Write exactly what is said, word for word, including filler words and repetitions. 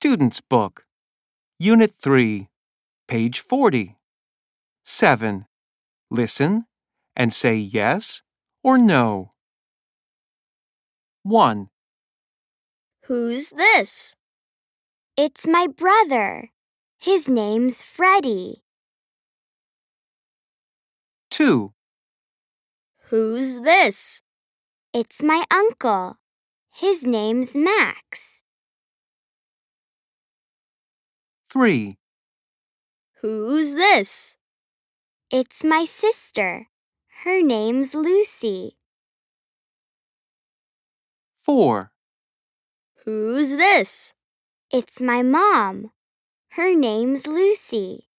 Student's Book, Unit three, page forty. seven. Listen and say yes or no. one. Who's this? It's my brother. His name's Freddie. two. Who's this? It's my uncle. His name's Max. three. Who's this? It's my sister. Her name's Lucy. four. Who's this? It's my mom. Her name's Lucy.